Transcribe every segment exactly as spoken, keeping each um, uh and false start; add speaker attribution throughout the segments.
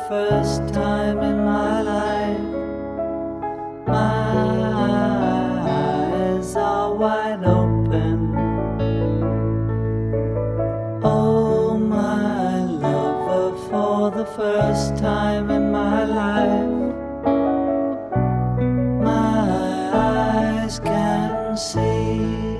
Speaker 1: first time in my life. My eyes are wide open. Oh, my lover, for the first time in my life, my eyes can see.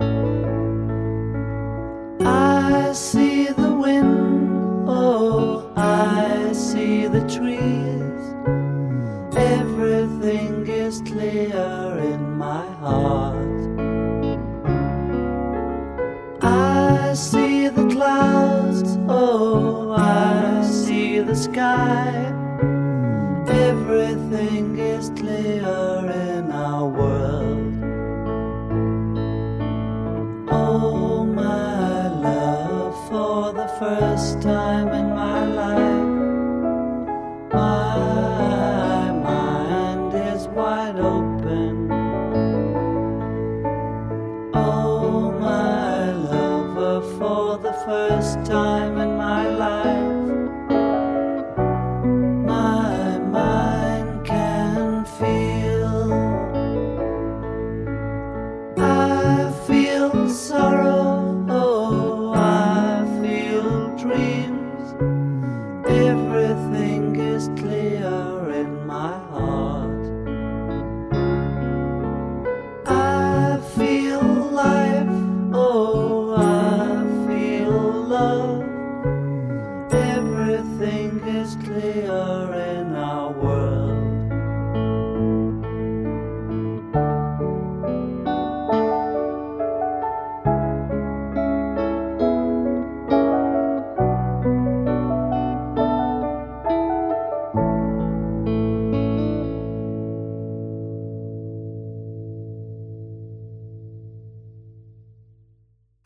Speaker 1: I see the wind, oh, I see the trees. Everything is clear in my heart. I see the clouds, oh, I see the sky. Everything is clear in our world. Oh, my love, for the first time in my life, my mind is wide open. Oh, my lover, for the first time in my life, my mind can feel. I feel sorrow, oh, I feel dreams. Everything is clear in my heart. I feel life, oh, I feel love. Everything is clear